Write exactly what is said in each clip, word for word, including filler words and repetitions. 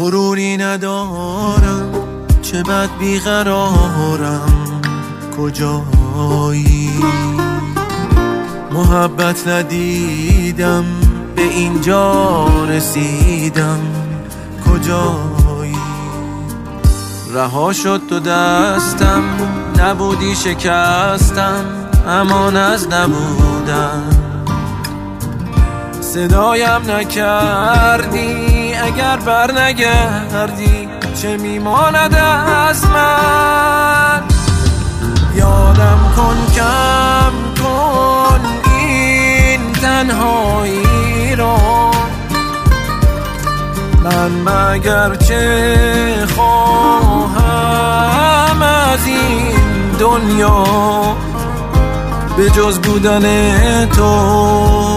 غروری ندارم، چه بد بیقرارم، کجایی؟ محبت ندیدم، به اینجا رسیدم، کجایی؟ رها شد تو دستم، نبودی شکستم، امان از نبودم. صدایم نکردی، اگر بر نگردی چه میماند از من؟ یادم کن، کم کن این تنهایی را، من مگر چه خواهم از این دنیا به جز بودن تو،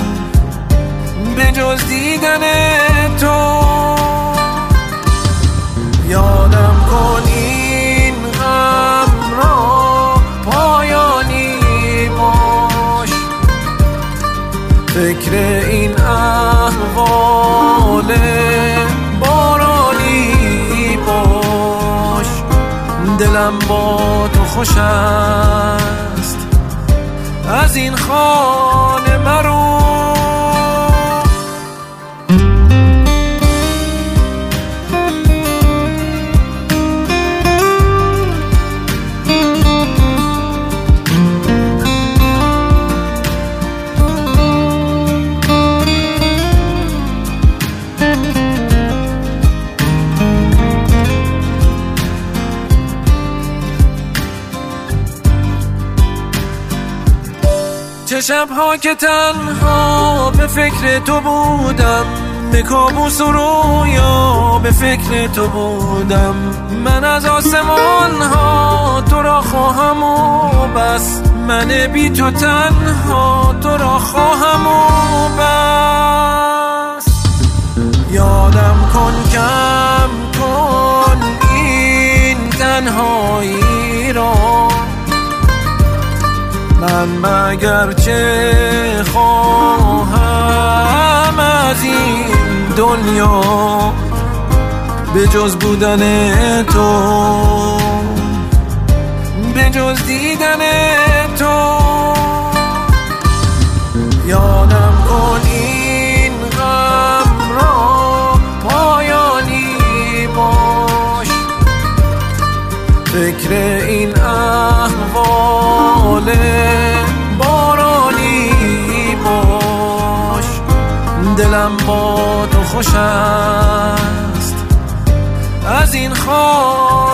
به جز دیدن تو. یادم کن این غم را پایانی باش، فکر این احوال بارانی باش. دلم با تو خوش است، از این خانه مرو. چه شب‌ها که تنها به فکر تو بودم، به کابوس و رویا به فکر تو بودم. من از آسمان ها تو را خواهم و بس، من بی تو تنها تو را خواهم و بس. یادم کن، کم کن این تنهایی را، من مگر چه خواهم از این دنیا به جز بودن تو، به جز دیدن تو. یادم کن این غم را پایانی باش، فکر این احوال بارانی باش. دلم با تو خوش است، از این خانه